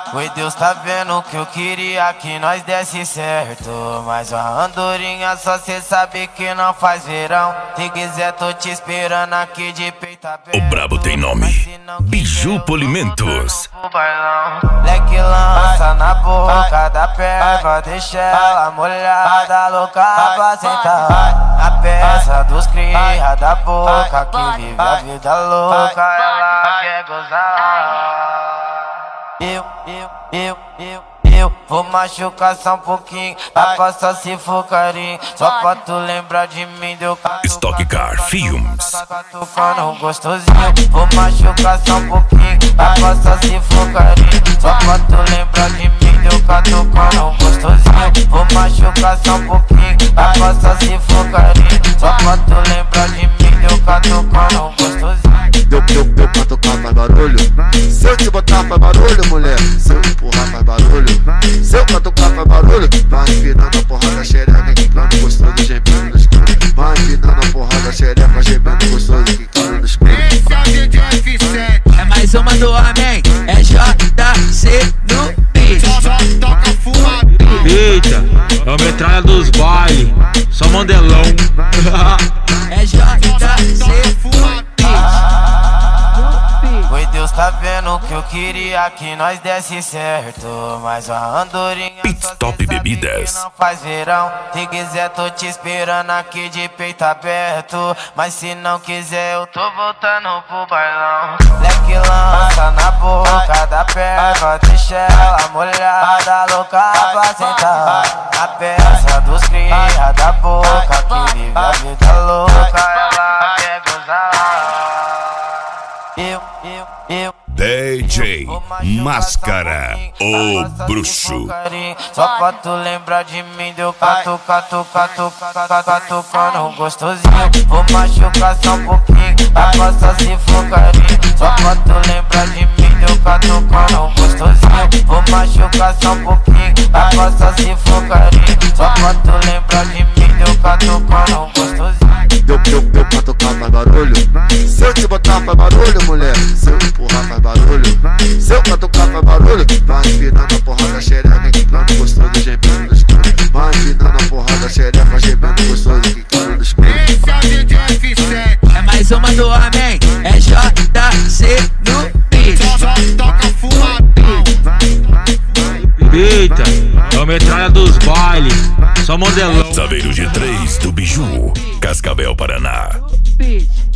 Foi Deus tá vendo que eu queria que nós desse certo, mas a andorinha só cê sabe que não faz verão. Se quiser tô te esperando aqui de peito aberto. O brabo tem nome, Biju Polimentos. Leque lança na boca da perva, deixa ela molhada, louca pra sentar. A peça dos cria da boca, que vive a vida louca, ela quer gozar. Eu vou machucar só um pouquinho, pra passar se for carinho, só pra tu lembrar de mim, deu Stock Car Films. Tocando gostosinho, vou machucar só um pouquinho, pra passar se for carinho, só pra tu lembrar de mim, deu tocando gostosinho. Vou machucar só um pouquinho, pra passar se for carinho, só pra tu lembrar de mim, deu tocando gostosinho. Deu pra tocar faz barulho. Se eu te botar faz barulho, mulher. Se eu empurrar faz barulho. Se eu catucar faz barulho. Vai empinando a porrada xereca, quicando gostoso, gemendo no escuro. Vai empinando a porrada xereca, gemendo gostoso, quicando no escuro. Esse é o DJ F7. É mais uma do homem, é JC no beat. Só toca fuma. Eita, é o metralha dos baile, só modelão. É JC Fuma. Foi Deus tá vendo que eu queria que nós desse certo, mas a andorinha Pit só Stop cê sabe Bebidas. que não faz verão. Se quiser tô te esperando aqui de peito aberto, mas se não quiser eu tô voltando pro bailão. Leque lança na boca da perva, deixa ela molhada, louca pra sentar. A peça dos cria da boca, que vive a vida louca, ela quer gozar. DJ Máscara, o bruxo. Só pra tu lembrar de mim, deu tocando gostosinho. Vou machucar só um pouquinho, pra passar se for carinho. Só pra tu lembrar de mim, deu tocando gostosinho. Vou machucar só um pouquinho, pra passar se for carinho. Só pra tu lembrar de mim, deu tocando gostosinho. Deu pra tocar faz barulho. Se eu te botar faz barulho, mulher. Se eu empurrar faz barulho. Se eu catucar faz barulho. Vai empinando a porrada xereca, quicando gostoso, gemendo no escuro. Vai empinando a porrada xereca, gemendo gostoso, quicando no escuro. Esse é o DJ F7. É mais uma do homem, é JC no beat. Só toca fuma. Eita, é o metralha dos baile, só modelão. Saveiro G3 do Biju, Cascavel, Paraná. Beat.